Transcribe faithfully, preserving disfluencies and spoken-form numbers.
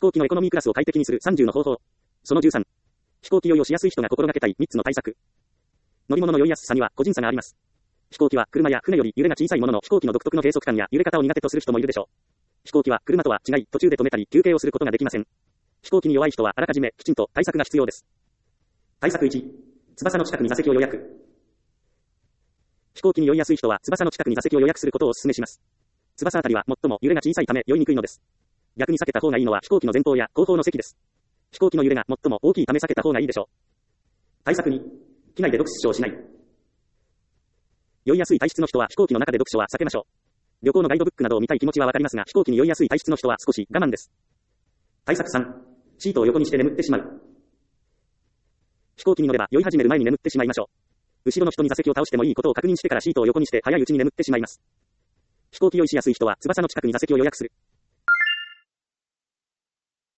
行機のエコノミークラスを快適にするさんじゅうの方法。そのじゅうさん。飛行機酔いをしやすい人が心がけたいみっつの対策。乗り物の酔いやすさには個人差があります。飛行機は車や船より揺れが小さいものの飛行機の独特の閉塞感や揺れ方を苦手とする人もいるでしょう。飛行機は車とは違い途中で止めたり休憩をすることができません。飛行機に弱い人はあらかじめきちんと対策が必要です。対策いち。翼の近くに座席を予約。飛行機に酔いやすい人は翼の近くに座席を予約することをお勧めします。翼あたりは最も揺れが小さいため酔いにくいのです。逆に避けた方がいいのは飛行機の前方や後方の席です。飛行機の揺れが最も大きいため避けた方がいいでしょう。対策に、機内で読書をしない。酔いやすい体質の人は飛行機の中で読書は避けましょう。旅行のガイドブックなどを見たい気持ちはわかりますが、飛行機に酔いやすい体質の人は少し我慢です。対策さん、シートを横にして眠ってしまう。飛行機に乗れば酔い始める前に眠ってしまいましょう。後ろの人に座席を倒してもいいことを確認してからシートを横にして早いうちに眠ってしまいます。飛行機酔いしやすい人は翼の近くに座席を予約する。